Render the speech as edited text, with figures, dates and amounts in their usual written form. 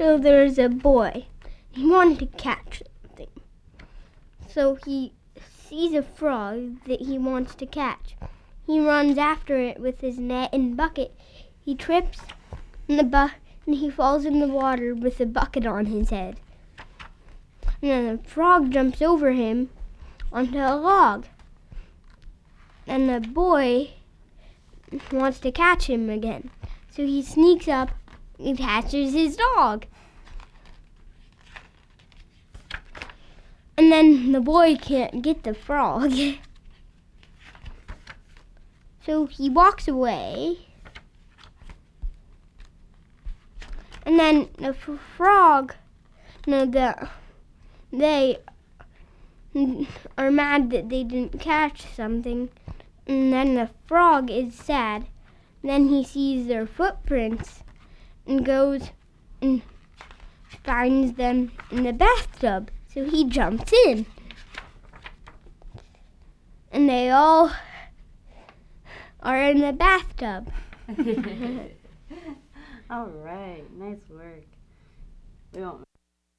So there's a boy. He wanted to catch something. So he sees a frog that he wants to catch. He runs after it with his net and bucket. He trips in and he falls in the water with a bucket on his head. And then the frog jumps over him onto a log. And the boy wants to catch him again. So he sneaks up and catches his dog. And then the boy can't get the frog. So he walks away. And then the frog, they are mad that they didn't catch something. And then the frog is sad. Then he sees their footprints and goes and finds them in the bathtub. So he jumps in. And they all are in the bathtub. All right, nice work. We won't